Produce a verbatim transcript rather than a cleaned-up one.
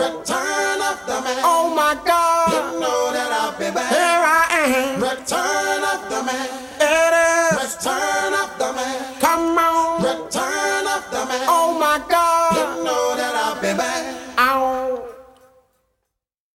Return of the man. Oh my God. You know that I'll be back. Here I am. Return of the man. It is. Return of